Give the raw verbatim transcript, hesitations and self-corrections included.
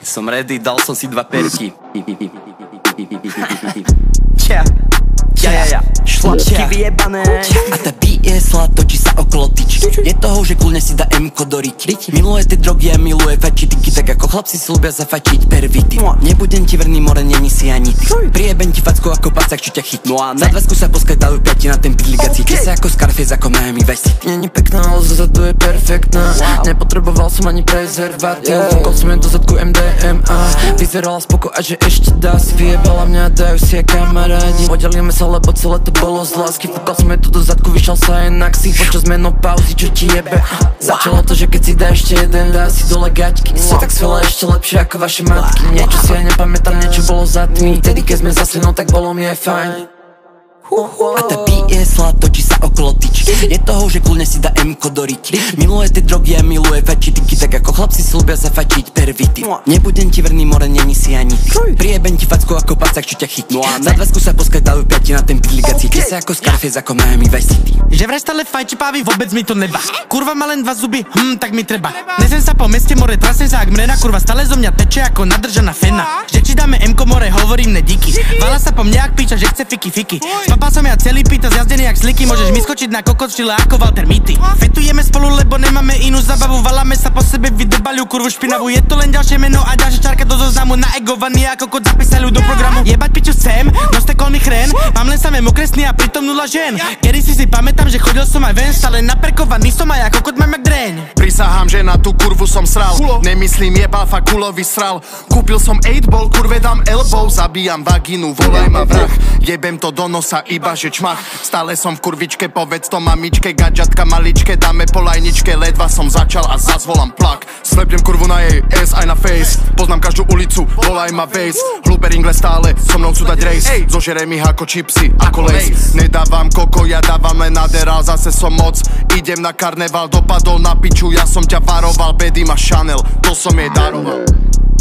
Som ready, dal som si dva perky. Yeah. Ja, ja, ja, šlapky vyjebané. A tá beat je slá, točí sa okolo tyč. Je toho, že kľudne si dá M-ko do riť. Miluje tie drogy a miluje fačitiky, tak ako chlapci si ľubia zafačiť pervity. Nebudem ti verný, more, není si ani ty. Priebem ti facku ako pacák, čo ťa chytnú. A za dvesku sa poskajtajú piati na ten pidligací. Ty sa ako Scarface, ako Miami Vice. Není pekná, ale zozadu je perfektná. Nepotreboval som ani prezervatív. Vokol som je do zadku M D M A. Vyzerala spoko a že ešte dá si. Vyjebala mňa, dajú si aj kamarádi. Podelíme sa, lebo celé to bolo z lásky. Fúkal som je tu do zadku, vyšiel sa jednak si. Počas menopauzy, čo ti jebe. Začalo to, že keď si dá ešte jeden, dá si dole gaťky. Sú tak skvelé, ešte lepšie ako vaše matky. Niečo si aj nepamätám, niečo bolo za tmy. Vtedy keď sme zase, no tak bolo mi aj fajn. A tá beat je slá, točí sa okolo tyč. Je toho, že kľudne si dá M-ko do riť. Miluje tie drogy a miluje fačitiky, tak ako chlapci si ľubia zafačiť pervity. Nebudem ti verný, more, není si ani ty. Priebem ti facku ako pacák, čo ťa chytnú. Za dvesku sa poskajtajú piati na ten pidligací. Ty sa ako Scarface, ako Miami Vice City. Že vraj stále fajči pávy, vôbec mi to neba. Kurva má len dva zuby, hm, tak mi treba. Nesem sa po meste, more, trasem sa ak mrena. Kurva stále zo mňa teče ako nadržaná fena. Že či dáme M-ko, more, hovorím ne díky. Vala sa po mne ak píča, že chce fiky fiky. Spapal som ja celý pýta, zjazdený jak sliky. Môžeš mi skočiť na kokot, štile ako Walter Mitty. Fetujeme spolu, lebo nemáme inú zabavu. Valáme sa po sebe, vydebaľu kurvu špinavú. Je to len ďalšie meno a ďalšia čárka do zoznamu. Naegovaný ako kot zapísali do programu. Jebať piču sem, noste kolný chren. Mám len samé mokresný a pritom nula žien. Kedy si si pamätám, že chodil som aj ven. Stále naperkovaný som aj ako kot mám jak dreň. Prisahám, že na tú kurvu som sral. Nemyslím jebal, fakt kulový sral. Kúpil som osem ball, kurve dám elbow. Zabíjam vagínu, volaj ma vrah. Jebem to do nosa, iba že čmach. Stále som v kurvičke, povedz to mamičke. Gadžatka maličke, dáme po lajničke. Ledva som začal a zazvolám plak. Slepnem kurvu na jej ass aj na face. Poznám každú ulicu, volaj ma Waze. Hlúper ingle stále, so mnou chcú dať race. Zožerem ich ako chipsy, ako lace. Nedávam koko, ja dávam len naderál. Zase som moc, idem na karneval. Dopadol na piču, ja som ťa varoval. Bedy ma Chanel, to som jej daroval.